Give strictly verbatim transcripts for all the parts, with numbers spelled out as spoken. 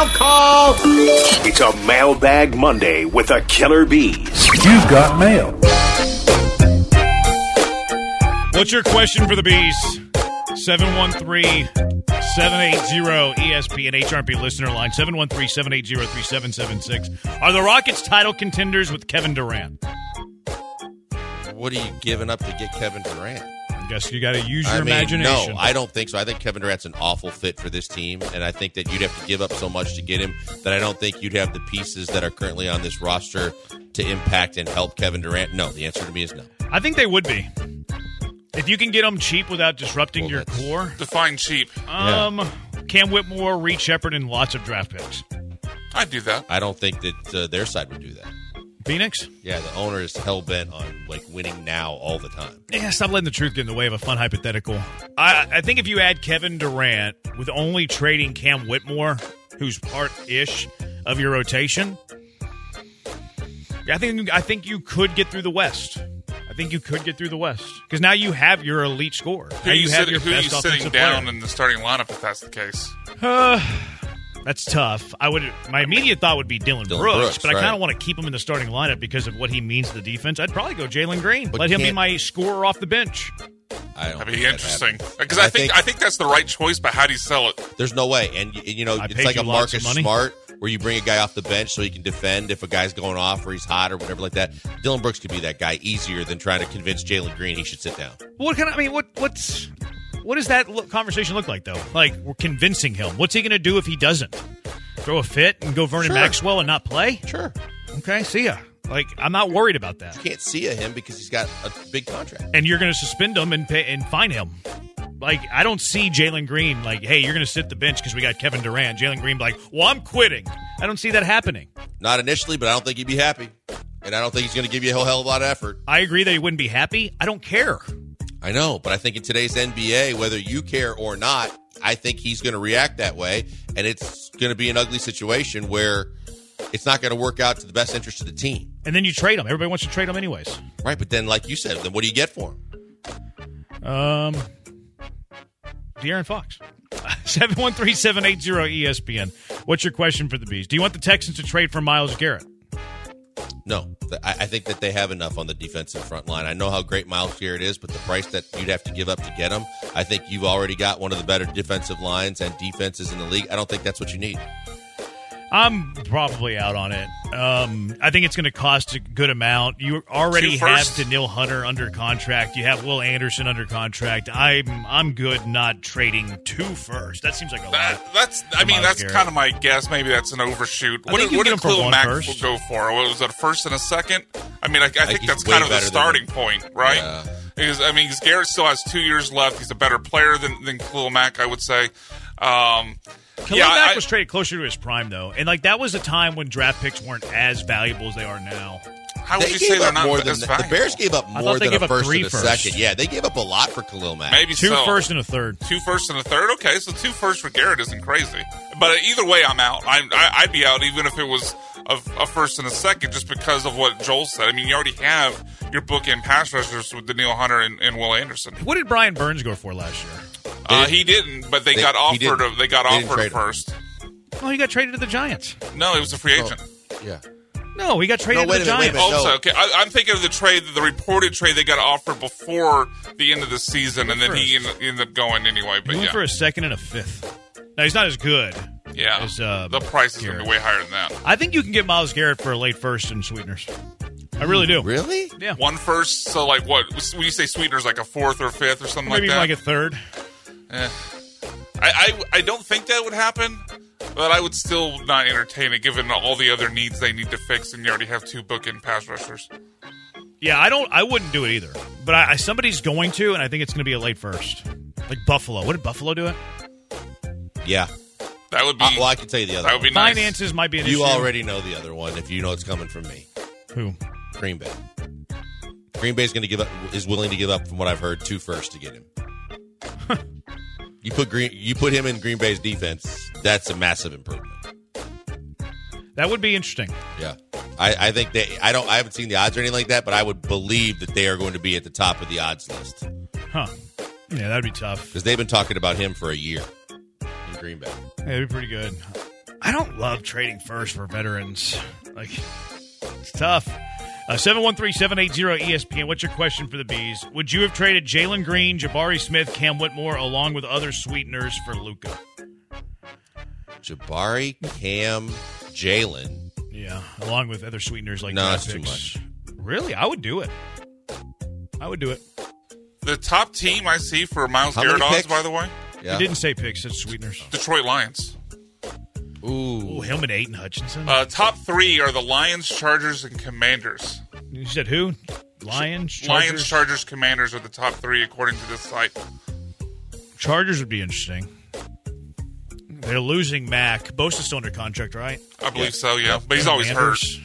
Mail call. It's a Mailbag Monday with the Killer Bees. You've got mail. What's your question for the Bees? seven one three, seven eight zero, E S P N H R P listener line, seven one three, seven eight zero, three seven seven six. Are the Rockets title contenders with Kevin Durant? What are you giving up to get Kevin Durant? I guess you got to use your I mean, imagination. No, I don't think so. I think Kevin Durant's an awful fit for this team, and I think that you'd have to give up so much to get him that I don't think you'd have the pieces that are currently on this roster to impact and help Kevin Durant. No, the answer to me is no. I think they would be. If you can get them cheap without disrupting Well, your that's- core. Define cheap. Um, yeah. Cam Whitmore, Reed Shepherd, and lots of draft picks. I'd do that. I don't think that uh, their side would do that. Phoenix? Yeah, the owner is hell-bent on like winning now all the time. Yeah, stop letting the truth get in the way of a fun hypothetical. I, I think if you add Kevin Durant with only trading Cam Whitmore, who's part-ish of your rotation, I think I think you could get through the West. I think you could get through the West because now you have your elite scorer. Who now you you have sit, your who best you offensive sitting down player. in the starting lineup if that's the case? Uh, that's tough. I would. My immediate thought would be Dylan, Dylan Brooks, Brooks, but I kind right. of want to keep him in the starting lineup because of what he means to the defense. I'd probably go Jalen Green. But Let him be can't- my scorer off the bench. I don't That'd be think that interesting happens. because I, I think, think- I think that's the right choice. But how do you sell it? There's no way. And, y- you know, I it's paid like you a lots of Marcus money. Smart where you bring a guy off the bench so he can defend if a guy's going off or he's hot or whatever like that. Dylan Brooks could be that guy easier than trying to convince Jalen Green he should sit down. What kind of? I mean, what what's what does that look, conversation look like though? Like we're convincing him. What's he going to do if he doesn't throw a fit and go Vernon Sure. Maxwell and not play? Sure. Okay, see ya. Like I'm not worried about that. You can't see a him because he's got a big contract. And you're going to suspend him and pay and fine him. Like I don't see Jalen Green like, hey, you're going to sit the bench because we got Kevin Durant. Jalen Green be like, well, I'm quitting. I don't see that happening. Not initially, but I don't think he'd be happy. And I don't think he's going to give you a whole hell of a lot of effort. I agree that he wouldn't be happy. I don't care. I know, but I think in today's N B A, whether you care or not, I think he's going to react that way. And it's going to be an ugly situation where it's not going to work out to the best interest of the team. And then you trade him. Everybody wants to trade him anyways. Right, but then like you said, then what do you get for him? Um, De'Aaron Fox. seven one three, seven eight zero, E S P N. What's your question for the Bees? Do you want the Texans to trade for Myles Garrett? No, I, I think that they have enough on the defensive front line. I know how great Myles Garrett is, but the price that you'd have to give up to get him, I think you've already got one of the better defensive lines and defenses in the league. I don't think that's what you need. I'm probably out on it. Um, I think it's going to cost a good amount. You already Two have firsts? Daniil Hunter under contract. You have Will Anderson under contract. I'm I'm good not trading two first. That seems like a lot. That, that's. I for mean, Myles that's Garrett. kind of my guess. Maybe that's an overshoot. I What think did, you what can did get him for Khalil one Mack first. go for? What was that, a first and a second? I mean, I, I think he's that's way kind of the better than starting the- point, right? Yeah. Because I mean, 'cause Garrett still has two years left. He's a better player than than Khalil Mack, I would say. Um, Khalil yeah, Mack I- was traded closer to his prime, though. And, like, that was a time when draft picks weren't as valuable as they are now. How would They you gave say they're up not more than as the, valuable? the Bears gave up I more thought they than a gave up first three and a firsts. second. Yeah, they gave up a lot for Khalil Mack. Maybe Two so. first and a third. Two first and a third. Okay, so two first for Garrett isn't crazy. But either way, I'm out. I, I, I'd be out even if it was a, a first and a second, just because of what Joel said. I mean, you already have your bookend pass rushers with Daniil Hunter and, and Will Anderson. What did Brian Burns go for last year? Uh, he didn't, but they, They- got he offered. didn't. A, they got They didn't offered a trade him. first. Oh, he got traded to the Giants. No, he was a free agent. Yeah. No, he got traded No, wait to the a minute, wait a Giants. minute. Oh, no. so, okay. I, I'm thinking of the trade, the reported trade they got offered before the end of the season, and then he ended, ended up going anyway. But He went yeah, for a second and a fifth. Now, he's not as good. yeah, as, uh, the price is going to Garrett. be way higher than that. I think you can get Myles Garrett for a late first and sweeteners. I really do. Really? Yeah. One first, so like what? When you say sweeteners, like a fourth or fifth or something Maybe like even that. like a third. Eh. I, I I don't think that would happen, but I would still not entertain it given all the other needs they need to fix, and you already have two bookend pass rushers. Yeah, I don't. I wouldn't do it either. But I, I, somebody's going to, and I think it's going to be a late first. Like Buffalo. What did Buffalo do it? Yeah. That would be. Uh, well, I can tell you the other that would one. be nice. Finances might be an You issue. already know the other one if you know it's coming from me. Who? Green Bay. Green Bay's going to give up is willing to give up, from what I've heard, two first to get him. you put Green, you put him in Green Bay's defense. That's a massive improvement. That would be interesting. Yeah, I, I think they. I don't. I haven't seen the odds or anything like that, but I would believe that they are going to be at the top of the odds list Huh. Yeah, that'd be tough. because they've been talking about him for a year in Green Bay. Yeah, that'd be pretty good. I don't love trading first for veterans. Like, it's tough. Uh, seven one three, seven eight zero, E S P N. What's your question for the Bees? Would you have traded Jalen Green, Jabari Smith, Cam Whitmore, along with other sweeteners for Luka? Jabari, Cam, Jalen. Yeah, along with other sweeteners like No, draft that's too picks. much. Really? I would do it. I would do it. The top team I see for Miles How Garrett many odds, picks? by the way, Yeah. He didn't say picks, it's sweeteners. Detroit Lions. Ooh. Oh, him and Aiden Hutchinson. Uh, top three are the Lions, Chargers, and Commanders. you said who? Lions, Chargers? Lions, Chargers, Commanders are the top three according to this site. Chargers would be interesting. They're losing Mac. Bosa's still under contract, right? I believe Yeah. so, yeah. But he's always hurt. Commanders.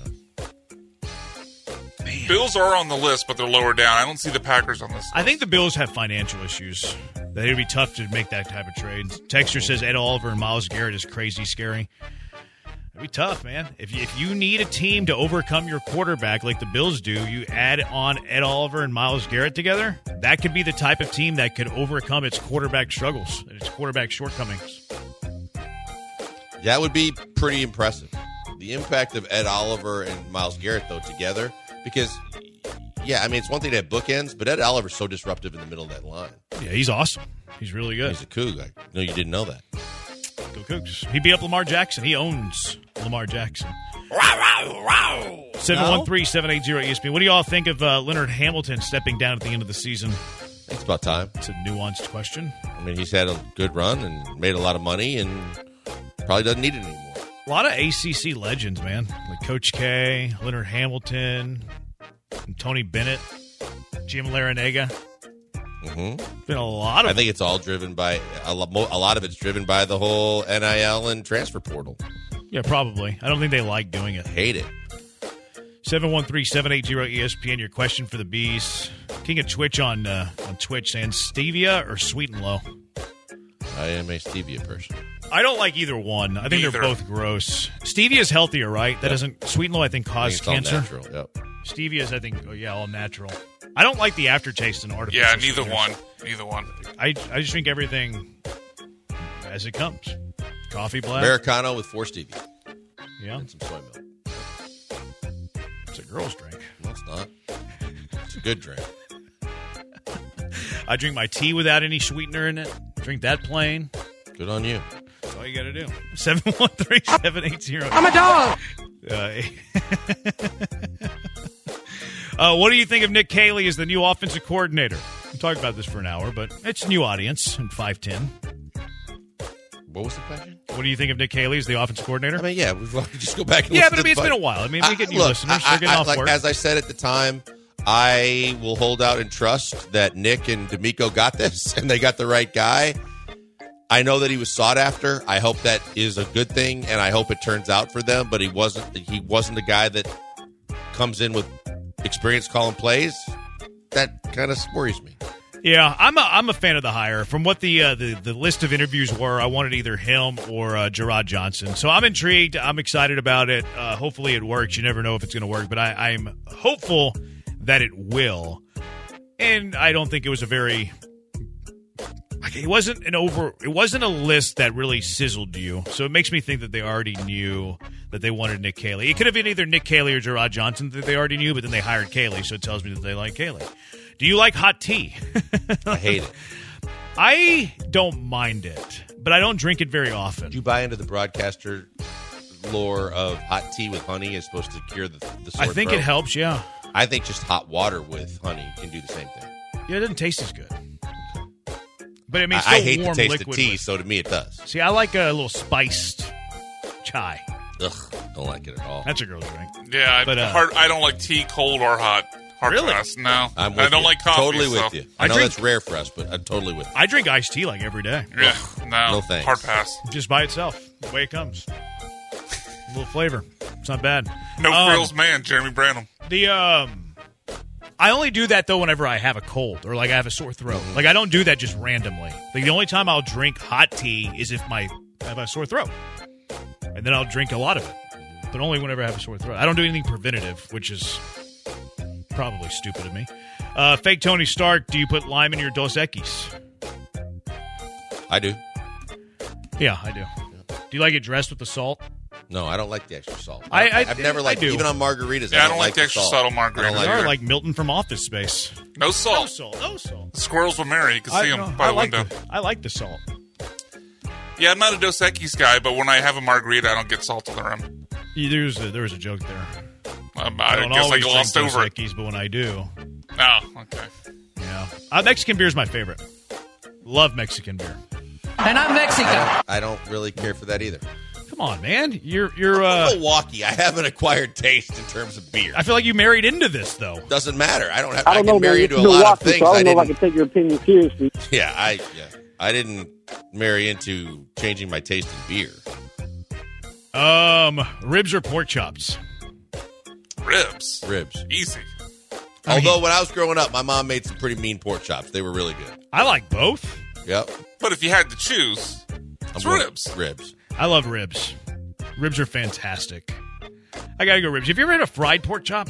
Man. Bills are on the list, but they're lower down. I don't see the Packers on this list. I think the Bills have financial issues. That it'd be tough to make that type of trade. Texter says Ed Oliver and Myles Garrett is crazy scary. It'd be tough, man. If you, if you need a team to overcome your quarterback like the Bills do, you add on Ed Oliver and Myles Garrett together. That could be the type of team that could overcome its quarterback struggles and its quarterback shortcomings. That would be pretty impressive. The impact of Ed Oliver and Myles Garrett, though, together, because, yeah, I mean, it's one thing to have bookends, but Ed Oliver's so disruptive in the middle of that line. Yeah, he's awesome. He's really good. He's a coug. I know you didn't know that. Go Cougs. He beat up Lamar Jackson. He owns Lamar Jackson. seven one three, seven eight zero, E S P N. What do you all think of uh, Leonard Hamilton stepping down at the end of the season? It's about time. It's a nuanced question. I mean, he's had a good run and made a lot of money and probably doesn't need it anymore. A lot of A C C legends, man. Like Coach K, Leonard Hamilton, and Tony Bennett, Jim Larinaga. Mm-hmm. Been a lot of I think it's all driven by a lot, a lot of it's driven by the whole N I L and transfer portal. Yeah, probably. I don't think they like doing it. Hate it. seven one three, seven eight zero, E S P N. Your question for the Bees. King of Twitch on uh, on Twitch saying stevia or sweet and low? I am a stevia person. I don't like either one. I think Neither. they're both gross. Stevia is healthier, right? That Yep. doesn't sweet and low. I think I cause think it's all cancer. natural. Yep. Stevia is, I think, oh, yeah, all natural. I don't like the aftertaste in artificial. Yeah, neither sweeteners. one. Neither one. I I just drink everything as it comes. Coffee black. Americano with four stevia Yeah, and some soy milk. it's a girl's drink. No, it's not. It's a good drink. I drink my tea without any sweetener in it. Drink that plain. Good on you. That's all you got to do. seven one three, seven eight zero. I'm a dog. Uh, uh, what do you think of Nick Caley as the new offensive coordinator? We talked about this for an hour, but it's a new audience in five ten. What was the question? What do you think of Nick Caley as the offensive coordinator? I mean, yeah, we just go back and yeah, listen but I to mean, it's the been a fight. while. I mean, we get new look, listeners. I- They're getting I- off like, work. As I said at the time, I will hold out and trust that Nick and D'Amico got this and they got the right guy. I know that he was sought after. I hope that is a good thing, and I hope it turns out for them. But he wasn't. He wasn't a guy that comes in with experience calling plays. That kind of worries me. Yeah, I'm a, I'm a fan of the hire. From what the, uh, the the list of interviews were, I wanted either him or uh, Gerard Johnson. So I'm intrigued. I'm excited about it. Uh, hopefully it works. You never know if it's going to work, but I, I'm hopeful that it will. And I don't think it was a very like it wasn't an over. It wasn't a list that really sizzled you. So it makes me think that they already knew that they wanted Nick Caley. It could have been either Nick Caley or Gerard Johnson that they already knew, but then they hired Caley, so it tells me that they like Caley. Do you like hot tea? I hate it. I don't mind it, but I don't drink it very often. Do you buy into the broadcaster lore of hot tea with honey is supposed to cure the, the sore I think throat? it helps, yeah. I think just hot water with honey can do the same thing. Yeah, it doesn't taste as good. But I mean, it's I, I still hate the warm taste of liquid tea, with- so to me it does. See, I like a little spiced chai. Ugh, don't like it at all. That's a girl's drink. Yeah, I, But, uh, hard, I don't like tea, cold or hot. Hard Really? pass. No, I'm with I don't you. like coffee. Totally so- with you. I, I know drink- that's rare for us, but I'm totally with you. I drink iced tea like every day, Yeah, no, No thanks. hard pass. just by itself, the way it comes. A little flavor. It's not bad. No Um, frills, man. Jeremy Branham. The um, I only do that though whenever I have a cold or like I have a sore throat. Like I don't do that just randomly. Like the only time I'll drink hot tea is if my I have a sore throat, and then I'll drink a lot of it. But only whenever I have a sore throat. I don't do anything preventative, which is probably stupid of me. Uh, fake Tony Stark. Do you put lime in your Dos Equis? I do. Yeah, I do. Do you like it dressed with the salt? No, I don't like the extra salt. I- I- I've never I liked do. even on margaritas. Yeah, I don't like the extra salt. salt on I don't margaritas. You like are it. like Milton from Office Space. No No salt. salt. No salt. The squirrels will marry. You can I, see them no, by I the like window. the, I like the salt. Yeah, I'm not a Dos Equis guy, but when I have a margarita, I don't get salt to the rim. Yeah, There's a, there was a joke there. Um, I I don't guess I always glossed drink Dos over it. Equis, but when I do, Oh, okay. yeah. Uh, Mexican beer is my favorite. Love Mexican beer. And I'm Mexican. I don't really care for that either. Come on, man. You're you're. Uh, Milwaukee, I have an acquired taste in terms of beer. I feel like you married into this, though. Doesn't matter. I don't have. I I, don't can know, marry man. into It's a lot of Milwaukee, things. so I don't know if I didn't. can take your opinion seriously. Yeah, I yeah. I didn't marry into changing my taste in beer. Um, ribs or pork chops? Ribs. Ribs. Easy. I mean- Although when I was growing up, my mom made some pretty mean pork chops. They were really good. I like both. Yep. But if you had to choose, it's going- ribs. Ribs. I love ribs. Ribs are fantastic. I gotta go ribs. Have you ever had a fried pork chop?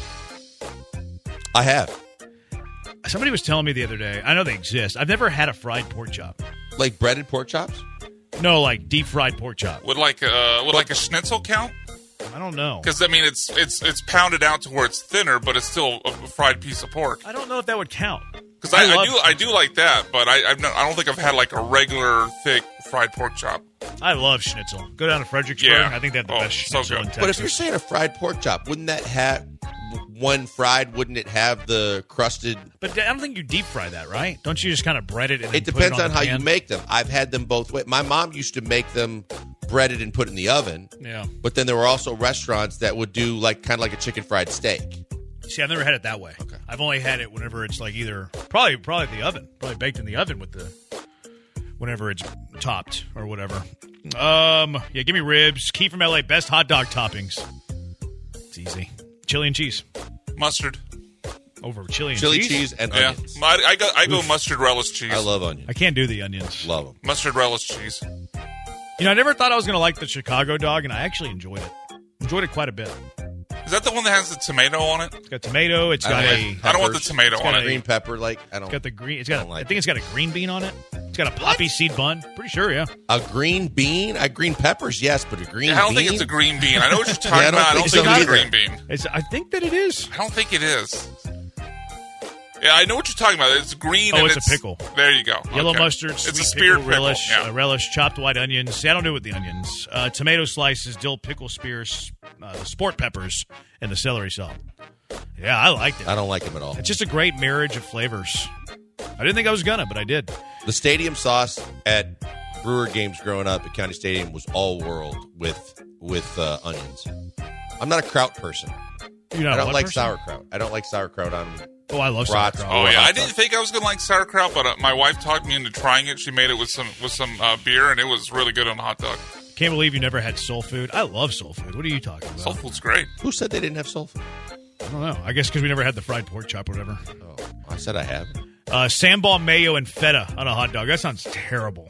I have. Somebody was telling me the other day. I know they exist. I've never had a fried pork chop. Like breaded pork chops? No, like deep fried pork chop. Would like uh, would like a schnitzel count? I don't know. Because I mean, it's it's it's pounded out to where it's thinner, but it's still a fried piece of pork. I don't know if that would count. Because I, I, love- do I do like that, but I I've not, I don't think I've had like a regular thick fried pork chop. I love schnitzel. Go down to Fredericksburg. Yeah. I think they have the Oh, best so schnitzel good. in Texas. But if you're saying a fried pork chop, wouldn't that have one fried? Wouldn't it have the crusted? But I don't think you deep fry that, right? Don't you just kind of bread it? And It then depends put it on on, how the you pan? make them. I've had them both ways. My mom used to make them breaded and put in the oven. Yeah. But then there were also restaurants that would do like kind of like a chicken fried steak. See, I've never had it that way. Okay. I've only had it whenever it's like either probably probably the oven, probably baked in the oven with the whenever it's topped or whatever. Um, yeah, give me ribs. Key from L A, best hot dog toppings. It's easy. Chili and cheese Mustard. over chili and Chili cheese. cheese and Yeah, onions. I, I go I go mustard relish cheese. I love onions. I can't do the onions. Love them. mustard relish cheese. You know, I never thought I was going to like the Chicago dog, and I actually enjoyed it. Enjoyed it quite a bit. Is that the one that has the tomato on it? It's got tomato. It's I got don't a. like I don't want the peppers. tomato It's on got it. a- Green pepper, like I don't. It's got the green. It's got. I don't like I think it's got a green bean on it. It's got a poppy seed bun. Pretty sure, yeah. A green bean? I green peppers, yes, but a green I don't bean? think it's a green bean. I know what you're talking Yeah, I don't about. I don't think think, so it's a either. green bean. It's. I think that it is. I don't think it is. Yeah, I know what you're talking about. It's green. Oh, and it's a it's pickle. There you go. Yellow Okay. mustard, It's sweet a speared pickle, pickle. relish, Yeah. uh, relish, chopped white onions. See, I don't do it with the onions. Uh, tomato slices, dill pickle spears, uh, the sport peppers, and the celery salt. Yeah, I liked it. I don't like them at all. It's just a great marriage of flavors. I didn't think I was gonna, but I did. The stadium sauce at Brewer games growing up at County Stadium was all world with with uh, onions. I'm not a kraut person. You know, I don't what like person? sauerkraut. I don't like sauerkraut on. Oh, I love brats. sauerkraut. Oh Or yeah, hot I didn't dog. think I was gonna like sauerkraut, but uh, my wife talked me into trying it. She made it with some with some uh, beer, and it was really good on a hot dog. Can't believe you never had soul food. I love soul food. What are you talking about? Soul food's great. Who said they didn't have soul food? I don't know. I guess because we never had the fried pork chop or whatever. Oh, I said I have. Uh, sambal mayo and feta on a hot dog. That sounds terrible.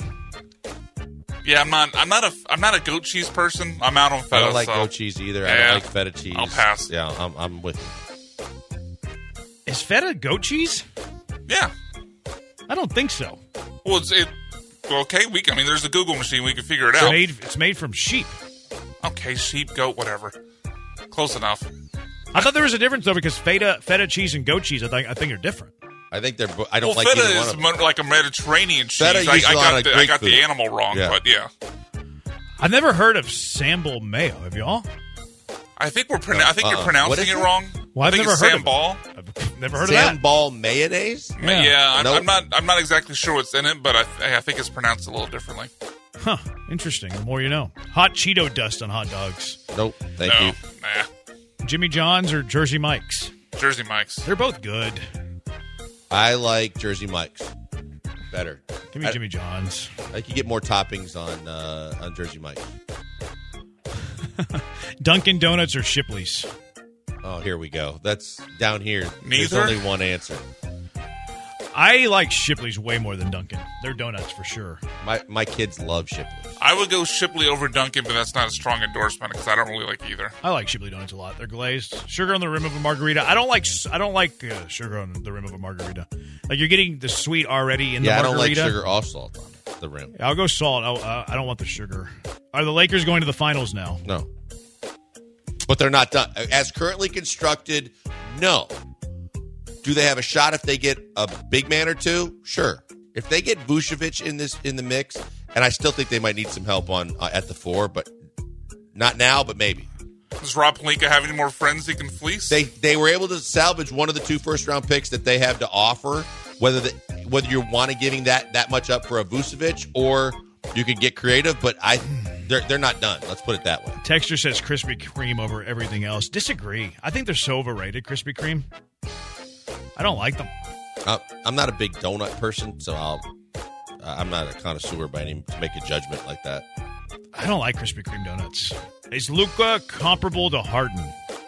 Yeah, I'm not. I'm not a. I'm not a goat cheese person. I'm out on feta. I don't like so. goat cheese either. I Yeah. don't like feta cheese. I'll pass. Yeah, I'm, I'm with you. Is feta goat cheese? Yeah. I don't think so. Well, it's it. Well, okay, we. I mean, there's a Google machine. We can figure it It's out. made, it's made from sheep. Okay, sheep, goat, whatever. Close enough. I thought there was a difference though because feta, feta cheese and goat cheese, I think, I think are different. I think they're. bo- I don't Well, like feta either one is of them. mo- like a Mediterranean cheese. Feta I, I usually on got a the, I Greek got the food. animal wrong, Yeah. but yeah. I've never heard of sambal mayo. Have y'all? I think we're. Pronou- I think Uh-uh. you're What pronouncing is it it? wrong. Well, I've I think never it's heard of it. sambal. I've never heard of that. Sambal mayonnaise? Yeah. Yeah, I'm, Nope. I'm not. I'm not exactly sure what's in it, but I, I think it's pronounced a little differently. Huh. Interesting. The more you know. Hot Cheeto dust on hot dogs. Nope. Thank no, you. nah. Jimmy John's or Jersey Mike's? Jersey Mike's. They're both good. I like Jersey Mike's better. Give me I, Jimmy John's. I could get more toppings on uh, on Jersey Mike's. Dunkin' Donuts or Shipley's? Oh, here we go. That's down here. There's Neither? only one answer. I like Shipley's way more than Dunkin'. They're donuts for sure. My my kids love Shipley. I would go Shipley over Dunkin', but that's not a strong endorsement because I don't really like either. I like Shipley donuts a lot. They're glazed. Sugar on the rim of a margarita. I don't like I don't like uh, sugar on the rim of a margarita. Like you're getting the sweet already in Yeah, the I don't like margarita. sugar or salt on it. the rim. I'll go salt. I'll, uh, I don't want the sugar. Are the Lakers going to the finals now? No. But they're not done. As currently constructed, no. Do they have a shot if they get a big man or two? Sure. If they get Vucevic in this in the mix, and I still think they might need some help on uh, at the four, but not now, but maybe. Does Rob Pelinka have any more friends he can fleece? They they were able to salvage one of the two first round picks that they have to offer. Whether the, whether you want to giving that that much up for a Vucevic or you can get creative, but I they're they're not done. Let's put it that way. Texture says Krispy Kreme over everything else. Disagree. I think they're so overrated, Krispy Kreme. I don't like them. Uh, I'm not a big donut person, so I'll. I'm not a connoisseur by any to make a judgment like that. I don't like Krispy Kreme donuts. Is Luka comparable to Harden?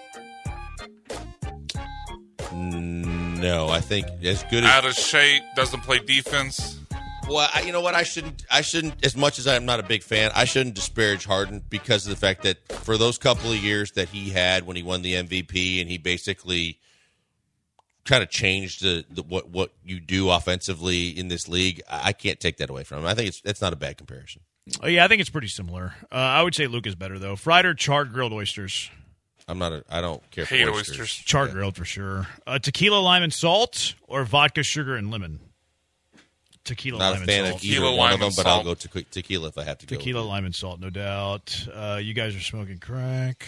No, I think as good as out of shape, doesn't play defense. Well, I, you know what? I shouldn't. I shouldn't. As much as I'm not a big fan, I shouldn't disparage Harden because of the fact that for those couple of years that he had when he won the M V P and he basically kind of changed the, the what what you do offensively in this league, I can't take that away from him. I think it's it's not a bad comparison. Oh, yeah, I think it's pretty similar. Uh, I would say Luka's better though. Fried or charred grilled oysters? I'm not. A, I don't care for Hate oysters. oysters. Charred Yeah. grilled for sure. Uh, tequila, lime, and salt, or vodka, sugar, and lemon? Tequila, Not lime, a fan and of salt. either Tequila, one lime, of them, and but I'll salt. go to tequila if I have to go. Tequila, lime, and salt, no doubt. Uh, you guys are smoking crack.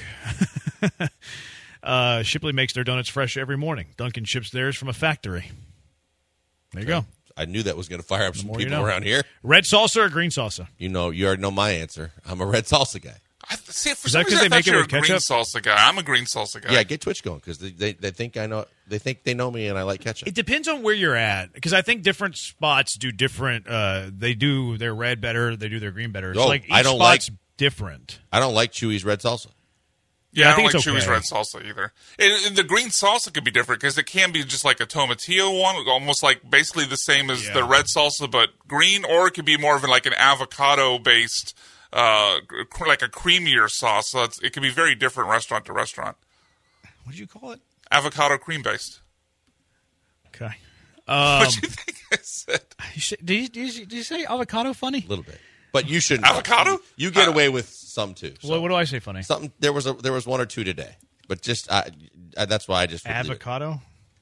uh, Shipley makes their donuts fresh every morning. Dunkin' ships theirs from a factory. There you go. I knew that was going to fire up some more you people know. around here. Red salsa or green salsa? You know, you already know my answer. I'm a red salsa guy. I, see, for Is some that 'cause reason, they I make thought it you were with a green ketchup? salsa guy. I'm a green salsa guy. Yeah, get Twitch going because they, they they think I know they think they know me and I like ketchup. It depends on where you're at, because I think different spots do different. Uh, they do their red better, they do their green better. It's Oh, like each I don't spot's like- different. I don't like Chewy's red salsa. Yeah, Yeah, I I, think don't like it's Chewy's okay. red salsa either. And, and the green salsa could be different because it can be just like a tomatillo one, almost like basically the same as Yeah. the red salsa, but green, or it could be more of an, like an avocado-based, uh, cr- like a creamier sauce. So it's, it can be very different restaurant to restaurant. What did you call it? Avocado cream-based. Okay. what do you think I said? You say- Did you, did you, did you say avocado funny? A little bit, but you shouldn't. Avocado? You get Uh, away with some too. So. What, what do I say funny? Something there was a there was one or two today, but just I, I, that's why I just would leave it. Avocado?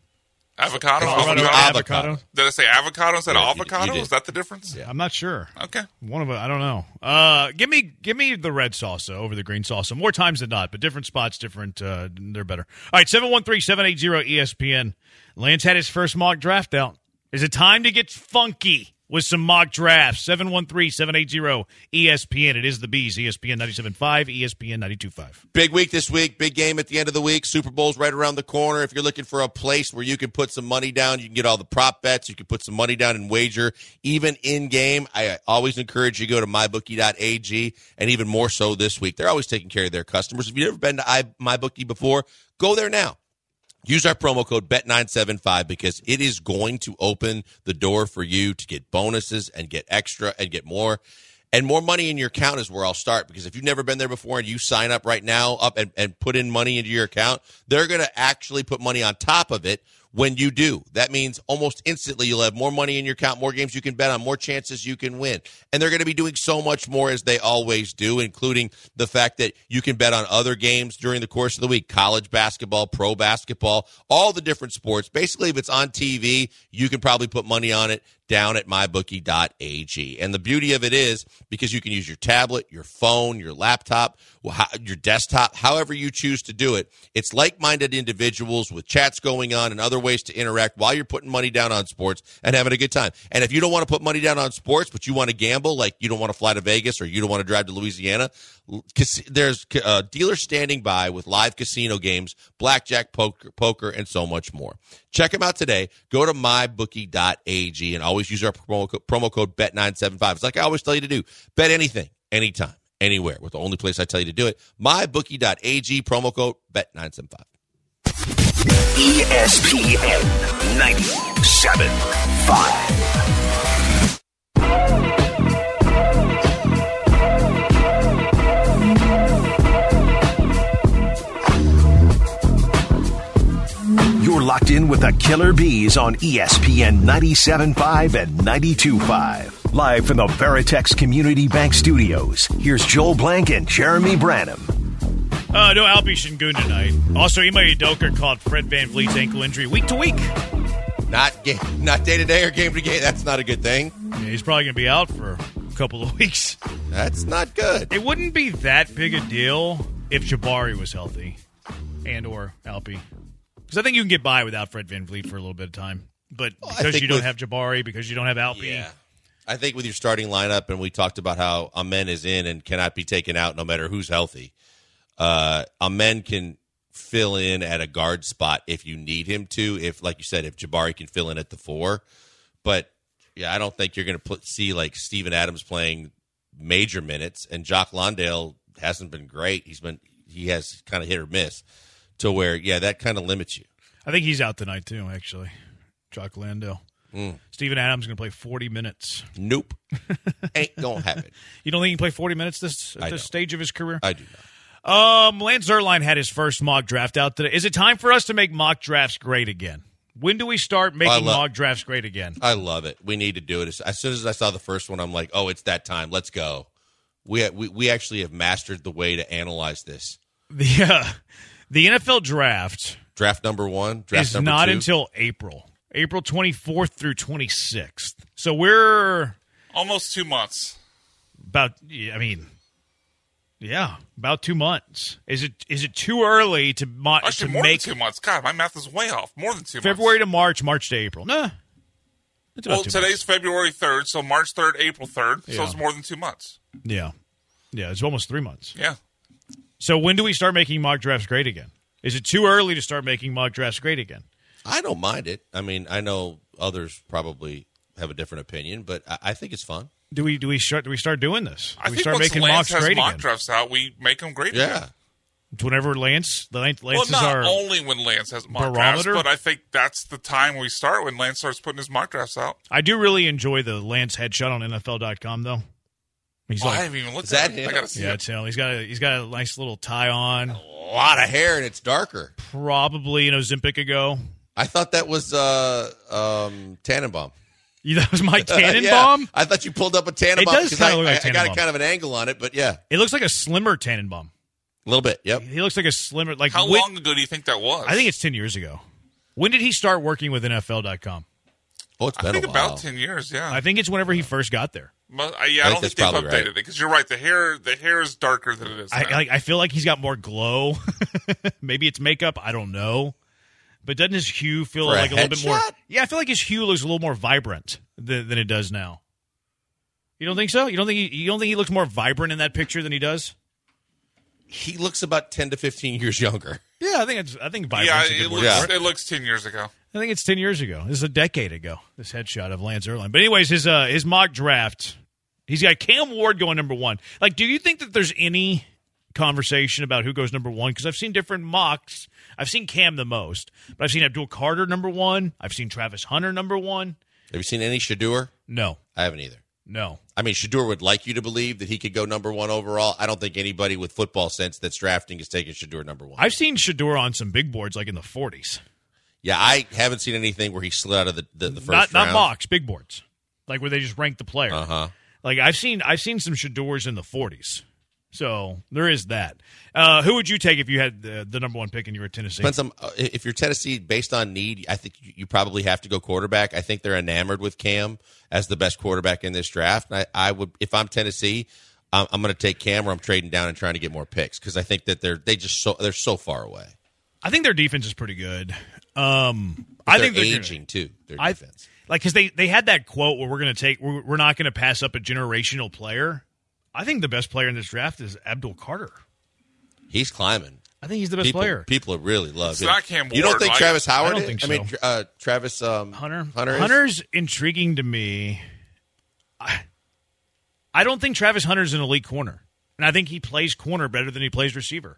Avocado? Colorado Avocado? avocado. avocado? Did I say avocado instead Yeah, you- of you avocado? did. Is that the difference? Yeah. I'm not sure. Okay. One of them, I don't know. Uh, give me, give me the red salsa over the green salsa more times than not. But different spots, different. Uh, they're better. All right, seven one three seven eight zero E S P N. Lance had his first mock draft out. Is it time to get funky with some mock drafts? seven one three seven eight zero E S P N. It is the Bees. E S P N ninety-seven point five, E S P N ninety-two point five. Big week this week, big game at the end of the week. Super Bowl's right around the corner. If you're looking for a place where you can put some money down, you can get all the prop bets. You can put some money down and wager, even in game. I always encourage you to go to my bookie dot a g, and even more so this week. They're always taking care of their customers. If you've never been to I, MyBookie before, go there now. Use our promo code B E T nine seven five because it is going to open the door for you to get bonuses and get extra and get more. And more money in your account is where I'll start, because if you've never been there before and you sign up right now up and, and put in money into your account, they're going to actually put money on top of it when you do. That means almost instantly you'll have more money in your account, more games you can bet on, more chances you can win. And they're going to be doing so much more, as they always do, including the fact that you can bet on other games during the course of the week, college basketball, pro basketball, all the different sports. Basically, if it's on T V, you can probably put money on it down at my bookie dot a g. And the beauty of it is, because you can use your tablet, your phone, your laptop, your desktop, however you choose to do it, it's like-minded individuals with chats going on and other ways to interact while you're putting money down on sports and having a good time. And if you don't want to put money down on sports, but you want to gamble, like you don't want to fly to Vegas or you don't want to drive to Louisiana, there's a dealer standing by with live casino games, blackjack, poker, poker, and so much more. Check them out today. Go to my bookie dot a g and always use our promo code, promo code B E T nine seven five. It's like I always tell you to do. Bet anything, anytime, anywhere. With the only place I tell you to do it, my bookie dot a g, promo code B E T nine seven five. E S P N ninety-seven point five. You're locked in with the Killer Bees on E S P N ninety-seven point five and ninety-two point five. Live from the Veritex Community Bank Studios, here's Joel Blank and Jeremy Branham. Uh, no Alpi Şengün tonight. Also, Ime Udoka called Fred VanVleet's ankle injury week to week. Not game, not day to day or game to game. That's not a good thing. Yeah, he's probably going to be out for a couple of weeks. That's not good. It wouldn't be that big a deal if Jabari was healthy and or Alpi. Because I think you can get by without Fred VanVleet for a little bit of time. But Well, I because think you don't with- have Jabari, because you don't have Alpi. Yeah. I think with your starting lineup, and we talked about how Amen is in and cannot be taken out no matter who's healthy. Uh, Amen can fill in at a guard spot if you need him to. If, like you said, if Jabari can fill in at the four, but yeah, I don't think you're going to see like Steven Adams playing major minutes, and Jock Landale hasn't been great. He's been he has kind of hit or miss to where yeah, that kind of limits you. I think he's out tonight, too, actually. Jock Landale. Mm. Steven Adams is going to play forty minutes. Nope, ain't gonna happen. You don't think he can play forty minutes this at I this don't. stage of his career? I do not. Um, Lance Zierlein had his first mock draft out today. Is it time for us to make mock drafts great again? When do we start making love- mock drafts great again? I love it. We need to do it. As, as soon as I saw the first one, I'm like, oh, it's that time. Let's go. We we we actually have mastered the way to analyze this. The uh, the N F L draft Draft number one, draft is number not two. until April. April twenty-fourth through twenty-sixth. So we're Almost two months. about, I mean, yeah, about two months. Is it is it too early to, mo- Actually, to more make than two months. God, my math is way off. More than two February months. to March, March to April? Nah. It's about Well, two today's February third, so March third, April third. So Yeah. it's more than two months. months. Yeah. Yeah, it's almost three months. Yeah. So when do we start making mock drafts great again? Is it too early to start making mock drafts great again? I don't mind it. I mean, I know others probably have a different opinion, but I, I think it's fun. Do we do we start do we start doing this? Do I we think start once making Lance mocks has great mock again? drafts out, we make them great Yeah. again. Whenever Lance, the Lance, Well, Lance is not our only when Lance has mock drafts, barometer? but I think that's the time we start when Lance starts putting his mock drafts out. I do really enjoy the Lance headshot on N F L dot com though. He's Oh, I like, haven't even looked Is at that it. him? I gotta see yeah, it. it's him. He's got a he's got a nice little tie on. A lot of hair and it's darker. Probably an Ozempic ago. I thought that was uh, um, Tannenbaum. Yeah, that was Mike Yeah. Tannenbaum. I thought you pulled up a Tannenbaum. It does 'cause kinda I, look like I, I got a Tannenbaum. kind of an angle on it, but yeah, It looks like a slimmer Tannenbaum. a little bit. Yep. He looks like a slimmer like How Whit- long ago do you think that was? I think it's ten years ago. When did he start working with N F L dot com? Oh, it's I been think a while. about ten years. Yeah. I think it's whenever he first got there. But, uh, yeah, I, I think don't that's think they've probably updated right. it because you're right. The hair, the hair is darker than it is. I, now. I I feel like he's got more glow. Maybe it's makeup. I don't know. But doesn't his hue feel For a like a little bit more? headshot? Yeah, I feel like his hue looks a little more vibrant than, than it does now. You don't think so? You don't think he, you don't think he looks more vibrant in that picture than he does? He looks about ten to fifteen years younger. Yeah, I think it's. I think vibrant. yeah, is a it good word looks, for it. it looks ten years ago. I think it's ten years ago. This is a decade ago. This headshot of Lance Zierlein. But anyways, his uh, his mock draft. He's got Cam Ward going number one. Like, do you think that there's any conversation about who goes number one? Because I've seen different mocks. I've seen Cam the most, but I've seen Abdul Carter number one. I've seen Travis Hunter number one. Have you seen any Shadur? No, I haven't either. no. I mean, Shadur would like you to believe that he could go number one overall. I don't think anybody with football sense that's drafting is taking Shadur number one. I've seen Shador on some big boards, like in the forties. yeah, I haven't seen anything where he slid out of the, the, the first Not round. not mocks, big boards, like where they just rank the player. Uh huh. Like I've seen I've seen some Shadors in the forties. So there is that. Uh, who would you take if you had the, the number one pick and you were Tennessee? Depends on uh, if you're Tennessee, based on need. I think you, you probably have to go quarterback. I think they're enamored with Cam as the best quarterback in this draft. And I, I would, if I'm Tennessee, I'm, I'm going to take Cam, or I'm trading down and trying to get more picks because I think that they're they just so they're so far away. I think their defense is pretty good. Um, I They're think they're aging too. Their I, defense. like because they they had that quote where we're going to take we're, we're not going to pass up a generational player. I think the best player in this draft is Abdul Carter. He's climbing. I think he's the best People, player. people really love It's him. not Cam You don't Ward, think right? Travis Howard? I don't is? think I mean, so. uh, Travis um, Hunter Hunter. Is? Hunter's intriguing to me. I, I don't think Travis Hunter's an elite corner, and I think he plays corner better than he plays receiver.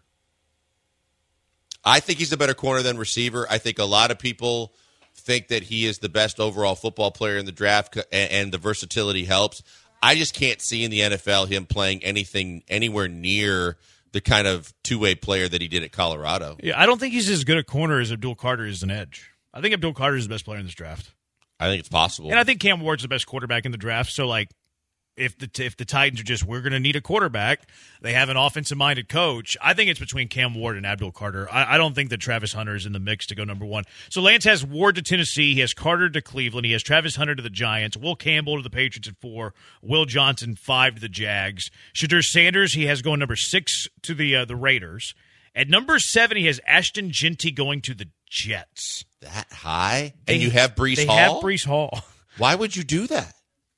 I think he's a better corner than receiver. I think a lot of people think that he is the best overall football player in the draft, and, and the versatility helps. I just can't see in the N F L him playing anything anywhere near the kind of two-way player that he did at Colorado. Yeah, I don't think he's as good a corner as Abdul Carter is an edge. I think Abdul Carter is the best player in this draft. I think it's possible. And I think Cam Ward's the best quarterback in the draft. So, like, if the if the Titans are just, we're going to need a quarterback, they have an offensive-minded coach, I think it's between Cam Ward and Abdul Carter. I, I don't think that Travis Hunter is in the mix to go number one. So Lance has Ward to Tennessee. He has Carter to Cleveland. He has Travis Hunter to the Giants. Will Campbell to the Patriots at four. Will Johnson, five to the Jags. Shedeur Sanders, he has going number six to the uh, the Raiders. At number seven, he has Ashton Jeanty going to the Jets. That high? They, and you have Breece they Hall? They have Breece Hall. Why would you do that?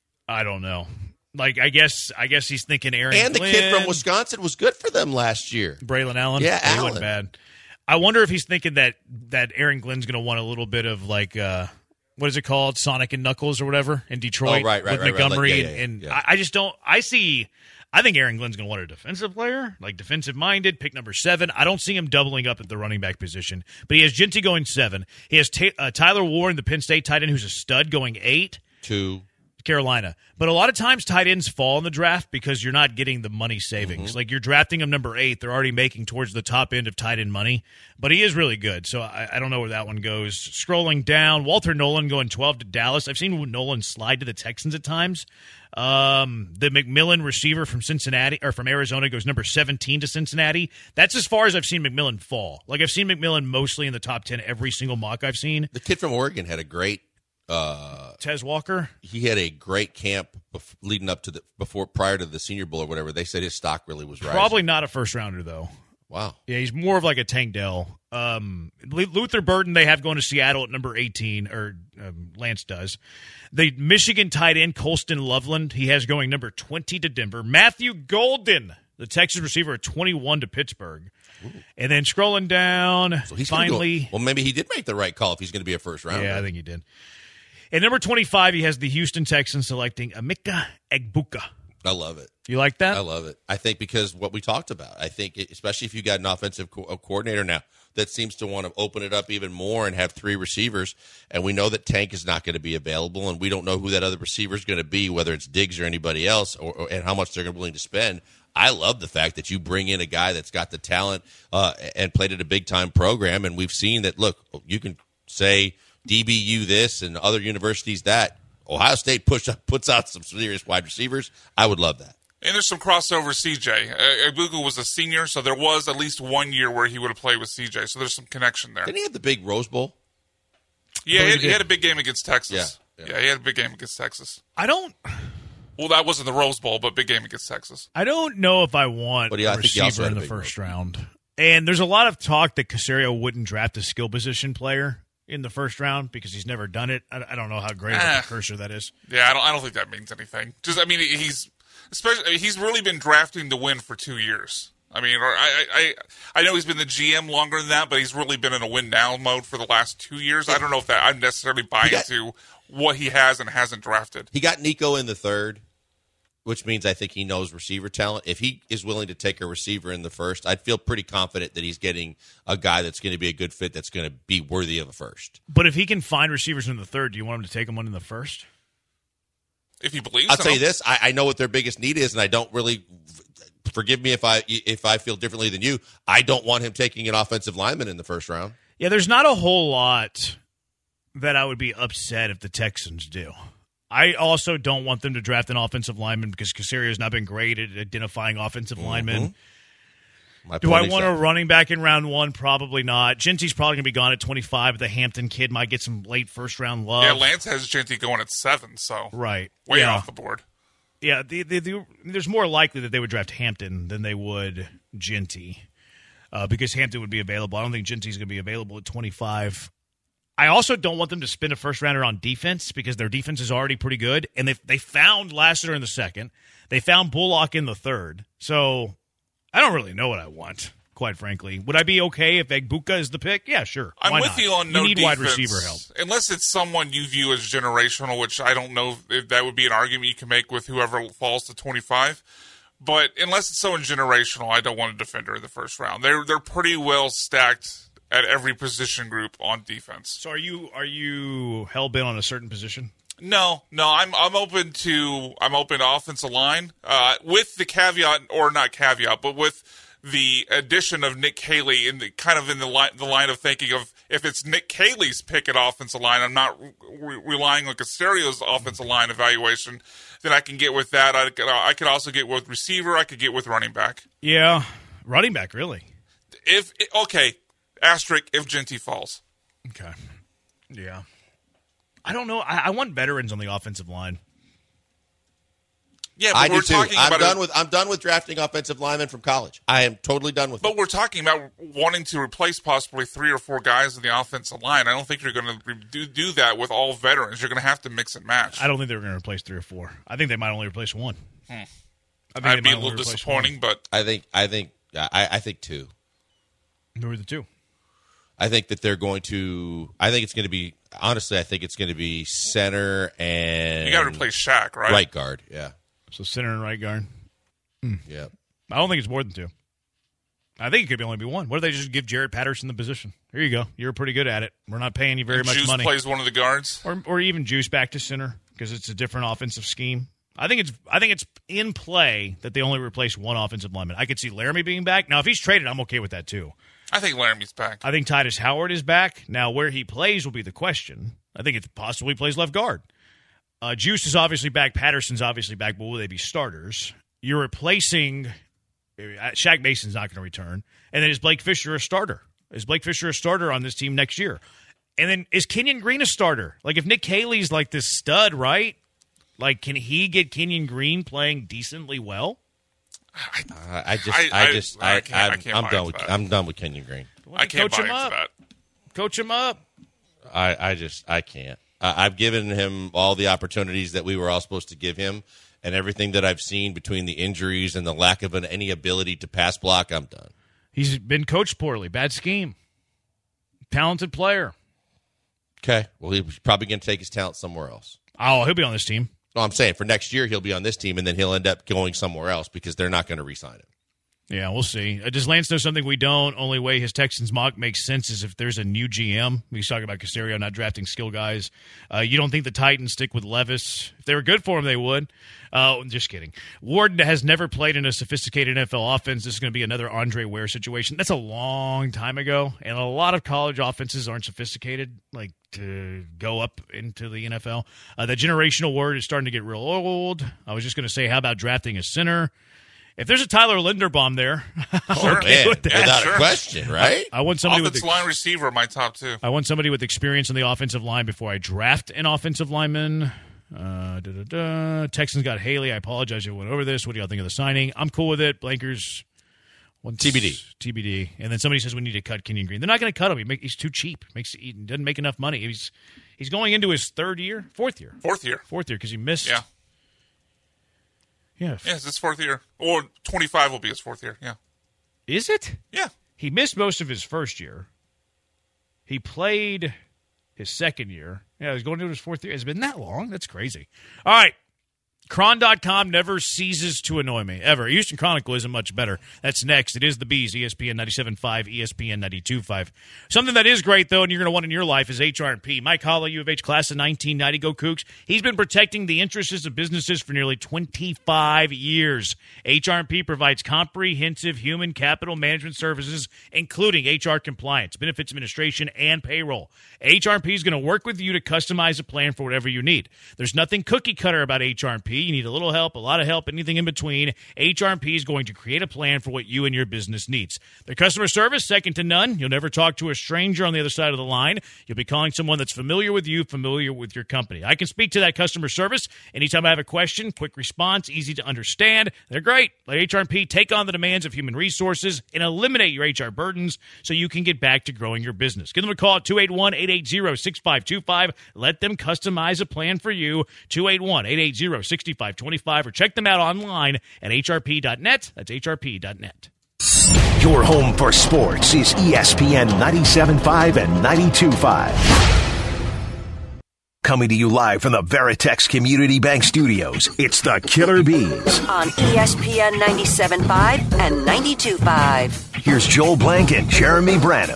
I don't know. Like, I guess I guess he's thinking Aaron And Glenn. the kid from Wisconsin was good for them last year. Braylon Allen? Yeah, he Allen. wasn't bad. I wonder if he's thinking that, that Aaron Glenn's going to want a little bit of, like, uh, what is it called? Sonic and Knuckles or whatever in Detroit Oh, right, right, with right, Montgomery. right. Like, yeah, yeah, and yeah. I, I just don't – I see – I think Aaron Glenn's going to want a defensive player, like defensive-minded, pick number seven. I don't see him doubling up at the running back position. But he has Jeanty going seven. He has Ta- uh, Tyler Warren, the Penn State tight end, who's a stud, going eight. Two. Carolina. But a lot of times tight ends fall in the draft because you're not getting the money savings. Mm-hmm. Like, you're drafting him number eight. They're already making towards the top end of tight end money. But he is really good, so I, I don't know where that one goes. Scrolling down, Walter Nolan going twelve to Dallas. I've seen Nolan slide to the Texans at times. Um, the McMillan receiver from Cincinnati or from Arizona goes number seventeen to Cincinnati. That's as far as I've seen McMillan fall. Like, I've seen McMillan mostly in the top ten every single mock I've seen. The kid from Oregon had a great uh, Tez Walker. He had a great camp bef- leading up to the before prior to the Senior Bowl or whatever. They said his stock really was rising. Probably not a first rounder though. Wow. Yeah, he's more of like a Tank Dell. Um, Luther Burden they have going to Seattle at number eighteen, or um, Lance does. The Michigan tight end, Colston Loveland, he has going number twenty to Denver. Matthew Golden, the Texas receiver, at twenty-one to Pittsburgh. Ooh. And then scrolling down, so he's finally. Go, well, maybe he did make the right call if he's going to be a first rounder. Yeah, I think he did. At number twenty-five, he has the Houston Texans selecting Emeka Egbuka. I love it. You like that? I love it. I think because what we talked about, I think, it, especially if you got an offensive co- coordinator now that seems to want to open it up even more and have three receivers, and we know that Tank is not going to be available, and we don't know who that other receiver is going to be, whether it's Diggs or anybody else, or, or and how much they're willing to spend. I love the fact that you bring in a guy that's got the talent uh, and played at a big-time program, and we've seen that, look, you can say D B U this and other universities that. Ohio State push up, puts out some serious wide receivers. I would love that. And there's some crossover C J. Uh, Egbuka was a senior, so there was at least one year where he would have played with C J, so there's some connection there. Didn't he have the big Rose Bowl? Yeah, he had, he had a big game against Texas. Yeah, yeah. yeah, he had a big game against Texas. I don't... Well, that wasn't the Rose Bowl, but big game against Texas. I don't know if I want but yeah, a I think he also receiver had in a the big first role. round. And there's a lot of talk that Caserio wouldn't draft a skill position player in the first round because he's never done it. I, I don't know how great of a Eh. precursor that is. Yeah, I don't. I don't think that means anything. Just, I mean, he's especially he's really been drafting to win for two years. I mean, or I, I, I know he's been the G M longer than that, but he's really been in a win now mode for the last two years. I don't know if that I'm necessarily buying got- into what he has and hasn't drafted. He got Nico in the third, which means I think he knows receiver talent. If he is willing to take a receiver in the first, I'd feel pretty confident that he's getting a guy that's going to be a good fit that's going to be worthy of a first. But if he can find receivers in the third, do you want him to take him one in the first? If he believes, I'll in tell you him. this: I, I know what their biggest need is, and I don't really. Forgive me if I if I feel differently than you. I don't want him taking an offensive lineman in the first round. Yeah, there's not a whole lot that I would be upset if the Texans do. I also don't want them to draft an offensive lineman because Caserio's not been great at identifying offensive Mm-hmm. linemen. My Do I point want a exactly. running back in round one? Probably not. Genty's probably going to be gone at twenty-five. The Hampton kid might get some late first-round love. Yeah, Lance has Genty going at seven, so Right. way yeah. off the board. Yeah, the, the, the, there's more likely that they would draft Hampton than they would Genty uh, because Hampton would be available. I don't think Genty's going to be available at twenty-five. I also don't want them to spend a first-rounder on defense because their defense is already pretty good, and they they found Lassiter in the second. They found Bullock in the third. So I don't really know what I want, quite frankly. Would I be okay if Egbuka is the pick? Yeah, sure. I'm Why with not? you on no You need defense. wide receiver help. Unless it's someone you view as generational, which I don't know if that would be an argument you can make with whoever falls to twenty-five. But unless it's someone generational, I don't want a defender in the first round. They're they're pretty well stacked at every position group on defense. So are you are you hell-bent on a certain position? No, no, I'm I'm open to I'm open to offensive line uh, with the caveat, or not caveat, but with the addition of Nick Caley in the kind of in the line, the line of thinking of if it's Nick Caley's pick at offensive line, I'm not re- relying on Caserio's offensive line evaluation, then I can get with that. I could, I could also get with receiver. I could get with running back. Yeah, running back, really. If okay, asterisk if Genty falls. Okay. Yeah. I don't know. I, I want veterans on the offensive line. Yeah, but I we're do too. talking I'm about done a, with I'm done with drafting offensive linemen from college. I am totally done with But it. we're talking about wanting to replace possibly three or four guys in the offensive line. I don't think you're going to do, do that with all veterans. You're going to have to mix and match. I don't think they're going to replace three or four. I think they might only replace one. Hmm. I think I'd they be might a little only replace disappointing, one. but I think I think I, I think two. Who are the two? I think that they're going to. I think it's going to be. Honestly, I think it's going to be center and you got to replace Shaq, right? right guard. Yeah, So center and right guard. Hmm. yeah. I don't think it's more than two. I think it could be only be one. What if they just give Jared Patterson the position? Here you go. You're pretty good at it. We're not paying you very And much Juice money. plays one of the guards. Or or even Juice back to center because it's a different offensive scheme. I think it's I think it's in play that they only replace one offensive lineman. I could see Laramie being back. Now, if he's traded, I'm okay with that too. I think Laramie's back. I think Titus Howard is back. Now, where he plays will be the question. I think it possibly plays left guard. Uh, Juice is obviously back. Patterson's obviously back, but will they be starters? You're replacing uh, Shaq Mason's not going to return. And then is Blake Fisher a starter? Is Blake Fisher a starter on this team next year? And then is Kenyon Green a starter? Like if Nick Caley's like this stud, right? Like can he get Kenyon Green playing decently well? Uh, I just, I- I, I- just, I I, can't- I I'm, can't I'm buy done into with, that. I'm done with Kenyon Green. I can't Coach buy him into up. that. Coach him up. I, I just, I can't. I, I've given him all the opportunities that we were all supposed to give him, and everything that I've seen between the injuries and the lack of an, any ability to pass block, I'm done. He's been coached poorly. Bad scheme. Talented player. Okay. Well, he's probably going to take his talent somewhere else. Oh, he'll be on this team. No, I'm saying for next year he'll be on this team, and then he'll end up going somewhere else because they're not going to re-sign him. Yeah, we'll see. Uh, does Lance know something we don't? Only way his Texans mock makes sense is if there's a new G M. He's talking about Caserio not drafting skill guys. Uh, you don't think the Titans stick with Levis? If they were good for him, they would. Uh, just kidding. Ward has never played in a sophisticated N F L offense. This is going to be another Andre Ware situation. That's a long time ago, and a lot of college offenses aren't sophisticated, like to go up into the N F L. Uh, the generational word is starting to get real old. I was just going to say, how about drafting a center? If there's a Tyler Linderbaum there, I'm Sure. okay Man, with that. without Sure. a question, right? I want somebody with Offensive line receiver, my top two. I want somebody with experience on the offensive line before I draft an offensive lineman. Uh, da, da, da. Texans got Haley. I apologize if I went over this. What do y'all think of the signing? I'm cool with it. Blankers. What's, T B D. T B D. And then somebody says we need to cut Kenyon Green. They're not going to cut him. He make, he's too cheap. Makes he doesn't make enough money. He's he's going into his third year, fourth year, Fourth year. fourth year because he missed. Yeah. Yeah. Yeah, it's his fourth year. Or twenty-five will be his fourth year. Yeah. Is it? Yeah. He missed most of his first year. He played his second year. Yeah, he's going into his fourth year. It's been that long? That's crazy. All right. Cron dot com never ceases to annoy me, ever. Houston Chronicle isn't much better. That's next. It is the Bees, E S P N ninety-seven point five, E S P N ninety-two point five. Something that is great, though, and you're going to want in your life is H R and P. Mike Holla, U of H class of nineteen ninety, go Cougs. He's been protecting the interests of businesses for nearly twenty-five years. H R and P provides comprehensive human capital management services, including H R compliance, benefits administration, and payroll. H R and P is going to work with you to customize a plan for whatever you need. There's nothing cookie-cutter about H R and P. You need a little help, a lot of help, anything in between. H R and P is going to create a plan for what you and your business needs. Their customer service, second to none. You'll never talk to a stranger on the other side of the line. You'll be calling someone that's familiar with you, familiar with your company. I can speak to that customer service anytime I have a question. Quick response, easy to understand. They're great. Let H R and P take on the demands of human resources and eliminate your H R burdens so you can get back to growing your business. Give them a call at two eight one, eight eight zero, six five two five. Let them customize a plan for you. two eight one, eight eight zero, six five two five or check them out online at H R P dot net. That's H R P dot net. Your home for sports is E S P N ninety-seven point five and ninety-two point five. Coming to you live from the Veritex Community Bank Studios, it's the Killer Bees. On E S P N ninety-seven point five and ninety-two point five. Here's Joel Blank and Jeremy Branham.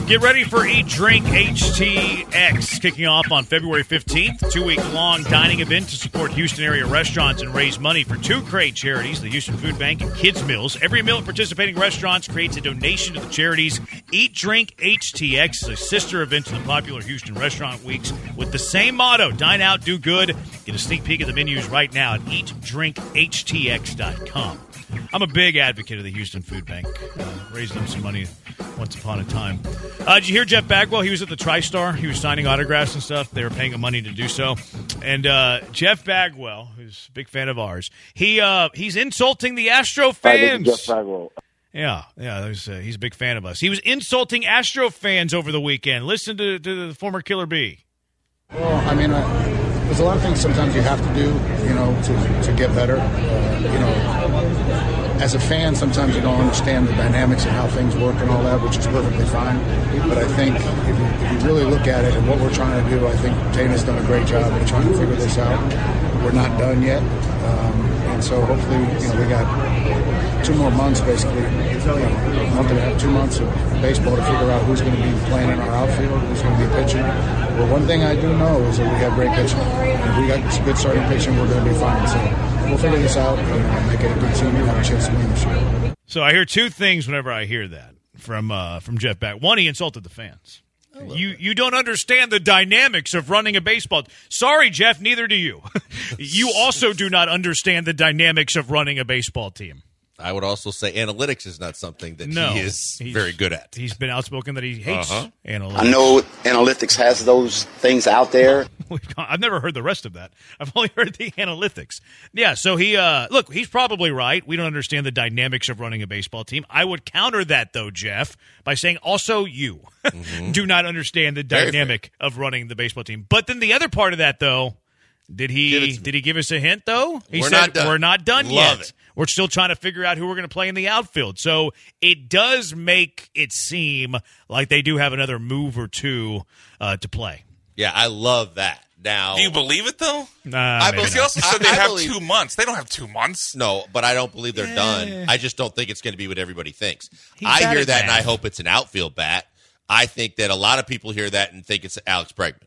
Get ready for Eat Drink H T X, kicking off on February fifteenth. Two-week-long dining event to support Houston area restaurants and raise money for two great charities, the Houston Food Bank and Kids Meals. Every meal at participating restaurants creates a donation to the charities. Eat Drink H T X is a sister event to the popular Houston Restaurant Weeks with the same motto, dine out, do good. Get a sneak peek at the menus right now at eat drink h t x dot com. I'm a big advocate of the Houston Food Bank. Uh, raised them some money once upon a time. Uh, did you hear Jeff Bagwell? He was at the TriStar. He was signing autographs and stuff. They were paying him money to do so. And uh, Jeff Bagwell, who's a big fan of ours, he uh, he's insulting the Astro fans. Hi, this is Jeff Bagwell. Yeah, yeah, there's, uh, he's a big fan of us. He was insulting Astro fans over the weekend. Listen to, to the former Killer B. Well, I mean, uh, there's a lot of things sometimes you have to do, you know, to, to get better. Uh, you know, as a fan, sometimes you don't understand the dynamics and how things work and all that, which is perfectly fine. But I think if you, if you really look at it and what we're trying to do, I think Tana's done a great job of trying to figure this out. We're not done yet. Um, and so hopefully, you know, we got two more months, basically, you know, a month and a half, two months of baseball to figure out who's going to be playing in our outfield, who's going to be pitching. Well, one thing I do know is that we have great pitching. And if we got good starting pitching, we're going to be fine. So we'll figure this out and make it a good team and have a chance to win this year. So I hear two things whenever I hear that from uh, from Jeff Bagwell. One, he insulted the fans. You you don't understand the dynamics of running a baseball. Sorry, Jeff, neither do you. You also do not understand the dynamics of running a baseball team. I would also say analytics is not something that no, he is very good at. He's been outspoken that he hates uh-huh. analytics. I know analytics has those things out there. I've never heard the rest of that. I've only heard the analytics. Yeah, so he, uh, look, he's probably right. We don't understand the dynamics of running a baseball team. I would counter that, though, Jeff, by saying also you mm-hmm. do not understand the dynamic of running the baseball team. But then the other part of that, though, did he did he give us a hint, though? He we're said, not done. We're not done Love yet. It. We're still trying to figure out who we're going to play in the outfield. So it does make it seem like they do have another move or two uh, to play. Yeah, I love that. Now, do you believe it, though? Nah, I believe. He also said they I, I have believe, two months. They don't have two months. No, but I don't believe they're yeah. done. I just don't think it's going to be what everybody thinks. He's I hear that, math. and I hope it's an outfield bat. I think that a lot of people hear that and think it's Alex Bregman.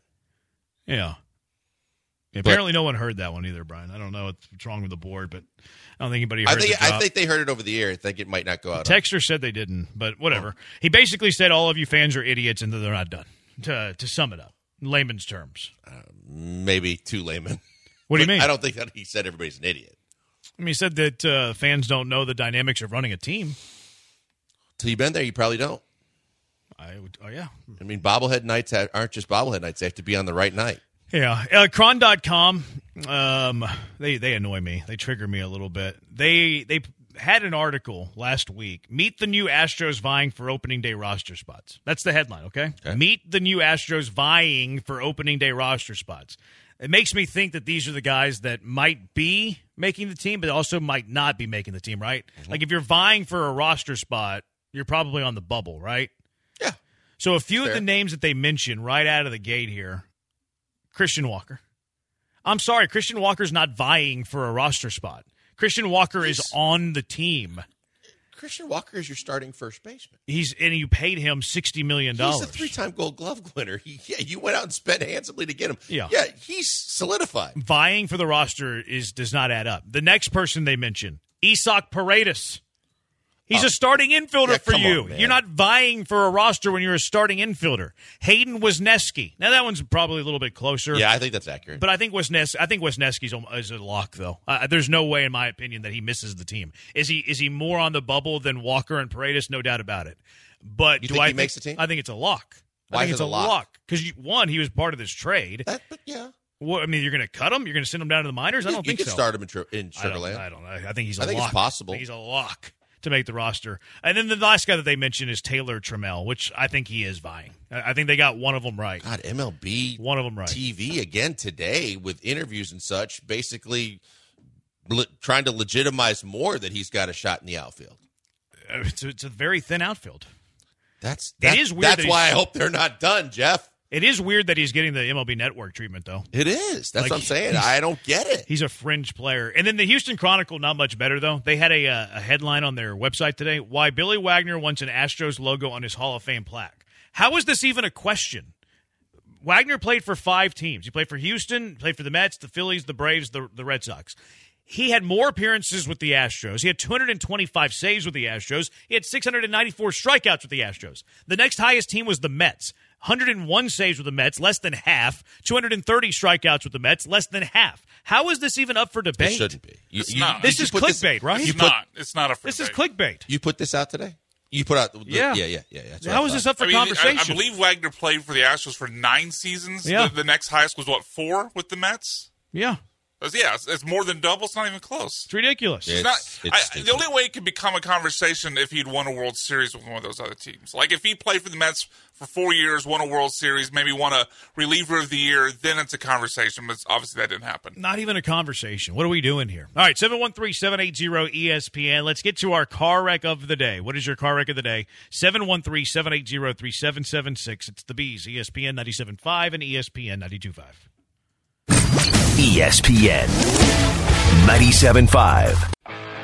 Yeah. Apparently, but, no one heard that one either, Brian. I don't know what's wrong with the board, but I don't think anybody heard I think, the drop. I think they heard it over the air. I think it might not go out. Texter said they didn't, but whatever. Oh. He basically said all of you fans are idiots and that they're not done, to to sum it up, in layman's terms. Uh, maybe too layman. What do you mean? I don't think that he said everybody's an idiot. I mean, he said that uh, fans don't know the dynamics of running a team. Till you've been there, you probably don't. I would, oh, yeah. I mean, bobblehead nights have, aren't just bobblehead nights. They have to be on the right night. Yeah. Uh, Cron dot com, um, they, they annoy me. They trigger me a little bit. They they had an article last week, Meet the New Astros Vying for Opening Day Roster Spots. That's the headline, okay? okay? Meet the New Astros Vying for Opening Day Roster Spots. It makes me think that these are the guys that might be making the team, but also might not be making the team, right? Mm-hmm. Like if you're vying for a roster spot, you're probably on the bubble, right? Yeah. So a few Fair. of the names that they mention right out of the gate here, Christian Walker. I'm sorry, Christian Walker's not vying for a roster spot. Christian Walker He's, is on the team. Christian Walker is your starting first baseman. He's and you paid him sixty million dollars. He's a three-time Gold Glove winner. He, yeah, you went out and spent handsomely to get him. Yeah, yeah, he's solidified. Vying for the roster is does not add up. The next person they mention, Isaac Paredes. He's uh, a starting infielder yeah, for you. On, you're not vying for a roster when you're a starting infielder. Hayden Wesneski. Now that one's probably a little bit closer. Yeah, I think that's accurate. But I think Wesneski. I think Wesneski's is a lock, though. Uh, there's no way, in my opinion, that he misses the team. Is he? Is he more on the bubble than Walker and Paredes? No doubt about it. But you do think I he think, makes the team? I think it's a lock. Why I think is it's it a lock? Because one, he was part of this trade. That, but yeah. Well, I mean, you're going to cut him? You're going to send him down to the minors? I don't you think can so. start him in, tri- in I don't, Sugarland. I don't know. I think he's a I think lock. it's possible. I think he's a lock to make the roster. And then the last guy that they mentioned is Taylor Trammell, which I think he is vying. I think they got one of them right. God, M L B one of them right. T V again today with interviews and such, basically le- trying to legitimize more that he's got a shot in the outfield. It's a, it's a very thin outfield. That's that, it is weird. That's that why I hope they're not done, Jeff. It is weird that he's getting the M L B Network treatment, though. It is. That's like, what I'm saying. I don't get it. He's a fringe player. And then the Houston Chronicle, not much better, though. They had a, uh, a headline on their website today, Why Billy Wagner wants an Astros logo on his Hall of Fame plaque. How is this even a question? Wagner played for five teams. He played for Houston, played for the Mets, the Phillies, the Braves, the, the Red Sox. He had more appearances with the Astros. He had two hundred twenty-five saves with the Astros. He had six hundred ninety-four strikeouts with the Astros. The next highest team was the Mets. one hundred one saves with the Mets, less than half. two hundred thirty strikeouts with the Mets, less than half. How is this even up for debate? It shouldn't be. You, It's you- not. This you is put clickbait, right? It's You put- not. It's not a free This is debate. clickbait. You put this out today? You put out. The, Yeah. yeah, yeah, yeah. yeah that's what How I is this thought. up for I mean, I, I conversation? believe Wagner played for the Astros for nine seasons. Yeah. The, the next highest was, what, four with the Mets? yeah, That's- Yeah, it's, it's more than double. It's not even close. it's ridiculous. Yeah. It's not, It's- it's I, stupid. the only way it could become a conversation if he'd won a World Series with one of those other teams. Like if he played for the Mets for four years, won a World Series, maybe won a reliever of the year, then it's a conversation. But obviously that didn't happen. Not even a conversation. What are we doing here? All right, seven one three, seven eight zero, E S P N. Let's get to our car wreck of the day. What is your car wreck of the day? seven one three, seven eight zero, three seven seven six. It's the Bees, E S P N ninety-seven point five and E S P N ninety-two point five. E S P N ninety-seven point five.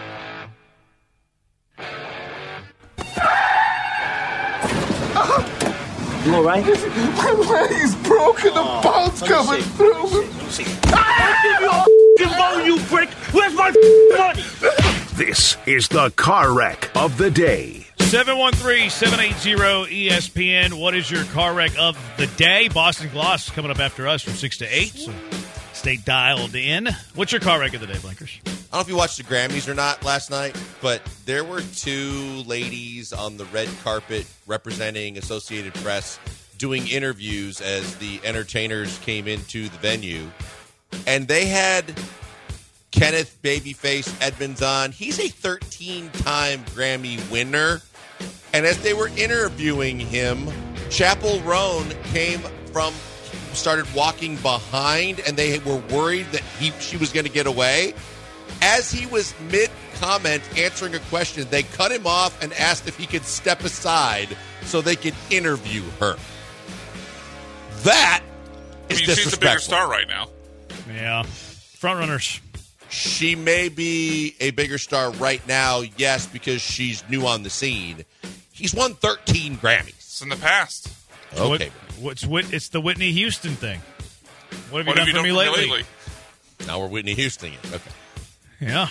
You all right? My leg's broken. The Oh, bone's let me coming see. through. Let me see. I'll give you a bone, you prick. Where's my money? This is the car wreck of the day. seven one three, seven eight zero, E S P N. What is your car wreck of the day? Boston Gloss coming up after us from six to eight, so stay dialed in. What's your car wreck of the day, Blinkers? I don't know if you watched the Grammys or not last night, but there were two ladies on the red carpet representing Associated Press doing interviews as the entertainers came into the venue. And they had Kenneth Babyface Edmonds on. He's a thirteen-time Grammy winner. And as they were interviewing him, Chappell Roan came from, started walking behind, and they were worried that he she was going to get away. As he was mid-comment answering a question, they cut him off and asked if he could step aside so they could interview her. That I is mean, she's the bigger disrespectful. star right now. Yeah. Front runners. She may be a bigger star right now, yes, because she's new on the scene. He's won thirteen Grammys. It's in the past. Okay. What, what's Whit, it's the Whitney Houston thing. What have you What done have you for done me for lately? me lately? Now we're Whitney Houston it. Okay. Yeah.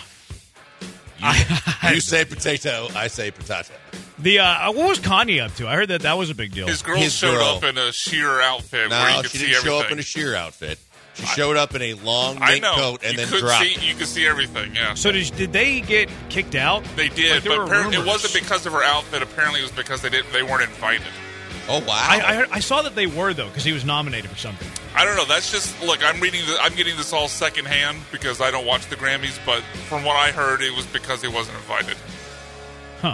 You, you say potato, I say potato. The uh, what was Kanye up to? I heard that that was a big deal. His girl His showed girl. up in a sheer outfit where you No, could she see didn't everything. show up in a sheer outfit. She showed up in a long I mink know. coat and you then could dropped. see, you could see everything. Yeah, So did, did they get kicked out? they did, Like, there but were apparently it rumors. wasn't because of her outfit. Apparently, it was because they didn't. They weren't invited. Oh, wow. I, I, heard, I saw that they were though because he was nominated for something. I don't know. That's just look. I'm reading. The, I'm getting this all secondhand because I don't watch the Grammys. But from what I heard, it was because he wasn't invited. Huh.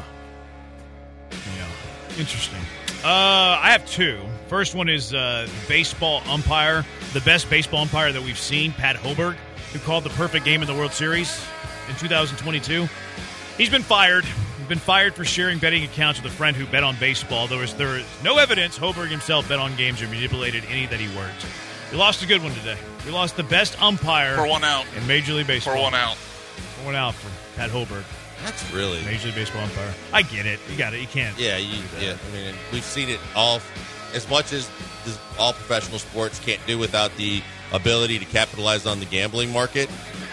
Yeah. Interesting. Uh, I have two. First one is uh, baseball umpire, the best baseball umpire that we've seen, Pat Hoberg, who called the perfect game in the World Series in two thousand twenty-two. He's been fired. He's been fired for sharing betting accounts with a friend who bet on baseball. There was there is no evidence Hoberg himself bet on games or manipulated any that he worked. We lost a good one today. We lost the best umpire For one out. in Major League Baseball. For one out. For one out for Pat Hoberg, That's really. Major League Baseball umpire. I get it. You got it. You can't. Yeah, you, yeah. I mean, we've seen it all. As much as this, all professional sports can't do without the ability to capitalize on the gambling market,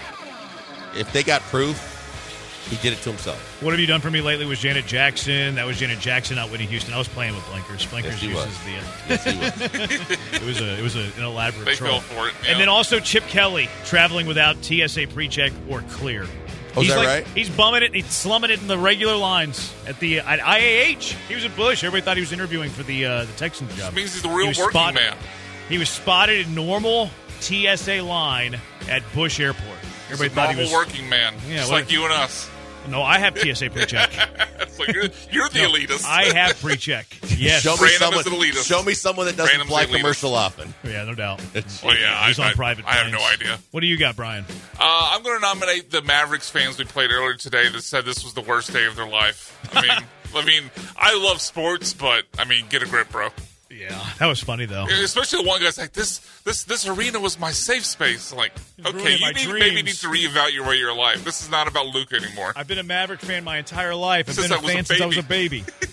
if they got proof, he did it to himself. What have you done for me lately was Janet Jackson. That was Janet Jackson, not Whitney Houston. I was playing with blinkers. Blinkers Yes, he uses was. the. Uh, Yes, he was. it was a. It was a, an elaborate. They troll. fell for it. Yeah. And then also Chip Kelly traveling without T S A pre-check or clear. Oh, is he's that like, right? He's bumming it. He's slumming it in the regular lines at the at I A H. He was at Bush. Everybody thought he was interviewing for the uh, the Texans job. Which means he's a real He was working spotted- man. He was spotted in normal T S A line at Bush Airport. He's Everybody a thought normal he was working man. Yeah, just what- like you and us. No, I have T S A pre-check. It's like you're, you're the No, elitist. I have pre-check. Yes. Show me Random someone. is an elitist. Show me someone that doesn't Random's fly elitist. commercial often. Yeah, no doubt. Well, yeah, He's I, on I, private I have no planes. idea. What do you got, Brian? Uh, I'm going to nominate the Mavericks fans we played earlier today that said this was the worst day of their life. I mean, I mean, I love sports, but I mean, get a grip, bro. Yeah, that was funny though. Especially the one guy's like, "This, this, this arena was my safe space." Like, okay, ruining my you need, dreams. maybe need to reevaluate your life. This is not about Luke anymore. I've been a Maverick fan my entire life. I've Since been a I was a fan since I was a baby. baby.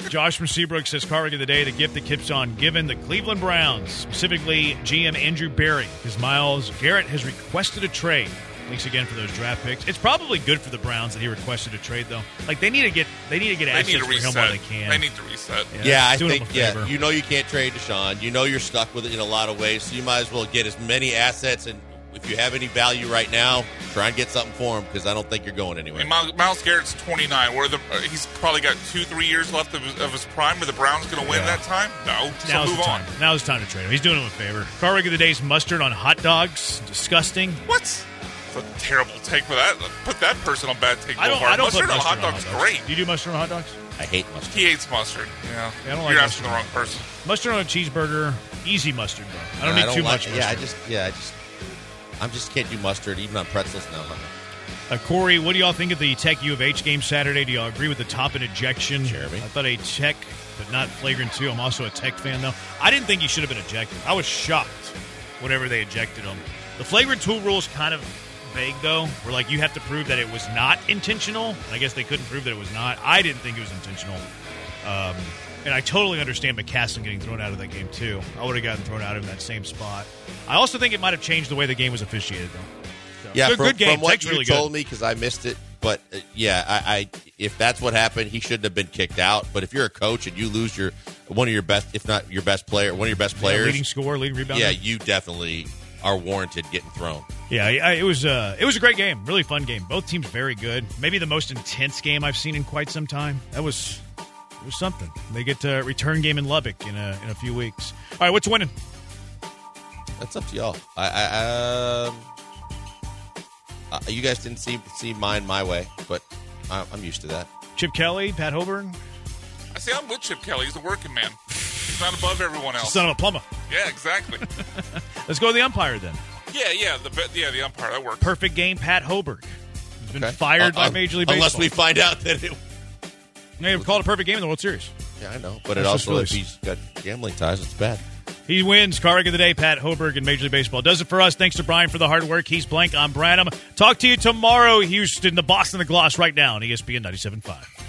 Josh from Seabrook says, car wreck of the day, the gift that keeps on giving the Cleveland Browns, specifically G M Andrew Berry, because Myles Garrett has requested a trade. Thanks again for those draft picks. It's probably good for the Browns that he requested a trade, though. Like they need to get, they need to get They assets need to for him reset. while they can. They need to reset. Yeah, Yeah, I doing think, him a yeah, favor. you know you can't trade Deshaun. You know you're stuck with it in a lot of ways, so you might as well get as many assets, and if you have any value right now, try and get something for him, because I don't think you're going anywhere. And Myles, Myles Garrett's twenty-nine. Where the uh, he's probably got two, three years left of his, of his prime. Are the Browns going to win Yeah. that time? No. So Now's move the on. time. Now's the time to trade him. He's doing him a favor. Car wreck of the day's mustard on hot dogs. Disgusting. What? That's a terrible take for that. Put that person on bad take. I don't. Hard. I don't mustard put on mustard hot dogs. on hot Great. Do you do mustard on hot dogs? I hate mustard. He hates mustard. Yeah. Yeah, I don't like You're mustard. asking the wrong person. Mustard on a cheeseburger, easy mustard though. I don't I need don't too like, much mustard. Yeah, I just, yeah, I just, I'm just can't do mustard even on pretzels now. Uh, Corey, what do y'all think of the Tech U of H game Saturday? Do y'all agree with the top in ejection? Jeremy? I thought a Tech, but not flagrant too. I'm also a Tech fan though. I didn't think he should have been ejected. I was shocked whenever they ejected him. The flagrant two rule is kind of vague though. Where like you have to prove that it was not intentional. And I guess they couldn't prove that it was not. I didn't think it was intentional. Um, and I totally understand McCaslin getting thrown out of that game too. I would have gotten thrown out of that same spot. I also think it might have changed the way the game was officiated though. So, Yeah, good, from, good game. from what Tech's you really told good. me, because I missed it, but uh, yeah, I, I if that's what happened, he shouldn't have been kicked out. But if you're a coach and you lose your one of your best, if not your best player, one of your best Yeah, players, leading scorer, leading rebounder. yeah, you definitely are warranted getting thrown. Yeah, I, it was uh, it was a great game, really fun game. Both teams very good. Maybe the most intense game I've seen in quite some time. That was it was something. They get a return game in Lubbock in a in a few weeks. All right, what's winning? That's up to y'all. I, I um, uh, you guys didn't see see mine my way, but I, I'm used to that. Chip Kelly, Pat Hoburn, I see. I'm with Chip Kelly. He's a working man. He's not above everyone else. son of a plumber. Yeah, exactly. Let's go to the umpire then. yeah, yeah. The be- yeah the umpire that works. Perfect game, Pat Hoburg. He's been Okay. fired Uh, by uh, Major League Baseball. unless we find out that it. They've called a perfect game in the World Series. Yeah, I know, but it That's just also if Phillies. he's got gambling ties, it's bad. He wins. Car wreck of the day, Pat Hoburg in Major League Baseball. Does it for us. Thanks to Brian for the hard work. He's Blank. I'm Branham. Talk to you tomorrow, Houston. The Boston, the Gloss right now on E S P N ninety-seven point five.